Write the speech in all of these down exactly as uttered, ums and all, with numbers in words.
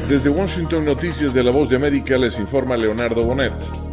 Desde Washington, Noticias de la Voz de América, les informa Leonardo Bonet.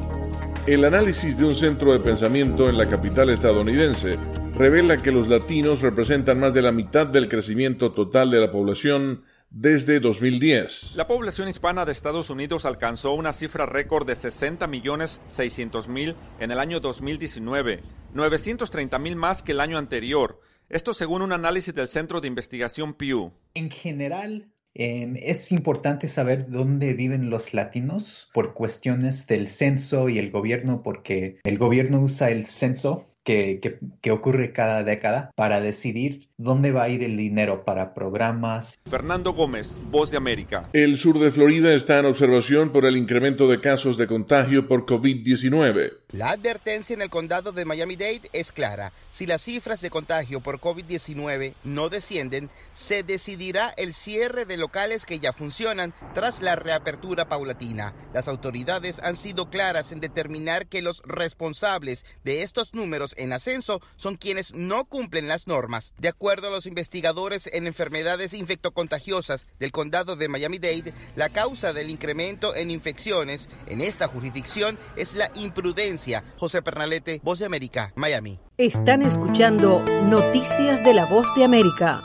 El análisis de un centro de pensamiento en la capital estadounidense revela que los latinos representan más de la mitad del crecimiento total de la población desde dos mil diez. La población hispana de Estados Unidos alcanzó una cifra récord de sesenta millones seiscientos mil en el año dos mil diecinueve, novecientos treinta mil más que el año anterior. Esto según un análisis del Centro de Investigación Pew. En general, eh, es importante saber dónde viven los latinos por cuestiones del censo y el gobierno, porque el gobierno usa el censo que, que, que ocurre cada década para decidir dónde va a ir el dinero para programas. Fernando Gómez, Voz de América. El sur de Florida está en observación por el incremento de casos de contagio por covid diecinueve. La advertencia en el condado de Miami-Dade es clara. Si las cifras de contagio por covid diecinueve no descienden, se decidirá el cierre de locales que ya funcionan tras la reapertura paulatina. Las autoridades han sido claras en determinar que los responsables de estos números en ascenso son quienes no cumplen las normas. De acuerdo a los investigadores en enfermedades infectocontagiosas del condado de Miami-Dade, la causa del incremento en infecciones en esta jurisdicción es la imprudencia. José Pernalete, Voz de América, Miami. Están escuchando Noticias de la Voz de América.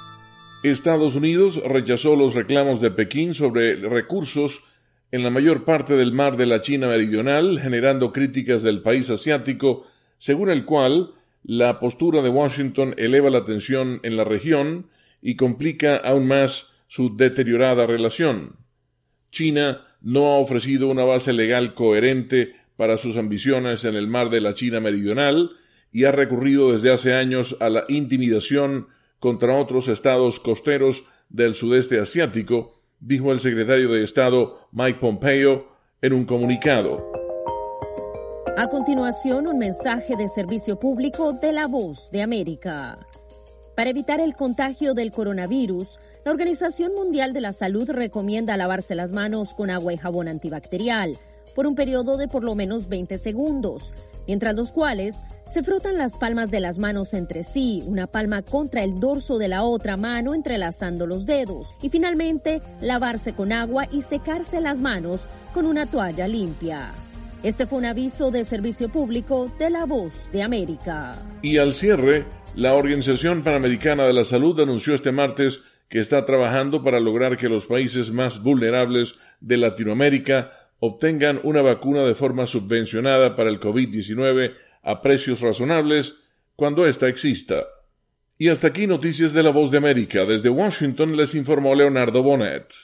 Estados Unidos rechazó los reclamos de Pekín sobre recursos en la mayor parte del mar de la China Meridional, generando críticas del país asiático, según el cual la postura de Washington eleva la tensión en la región y complica aún más su deteriorada relación. China no ha ofrecido una base legal coherente para sus ambiciones en el mar de la China Meridional y ha recurrido desde hace años a la intimidación contra otros estados costeros del sudeste asiático, dijo el secretario de Estado Mike Pompeo en un comunicado. A continuación, un mensaje de servicio público de la Voz de América. Para evitar el contagio del coronavirus, la Organización Mundial de la Salud recomienda lavarse las manos con agua y jabón antibacterial por un periodo de por lo menos veinte segundos, mientras los cuales se frotan las palmas de las manos entre sí, una palma contra el dorso de la otra mano entrelazando los dedos, y finalmente lavarse con agua y secarse las manos con una toalla limpia. Este fue un aviso de servicio público de la Voz de América. Y al cierre, la Organización Panamericana de la Salud anunció este martes que está trabajando para lograr que los países más vulnerables de Latinoamérica obtengan una vacuna de forma subvencionada para el covid diecinueve a precios razonables cuando ésta exista. Y hasta aquí Noticias de la Voz de América. Desde Washington les informó Leonardo Bonet.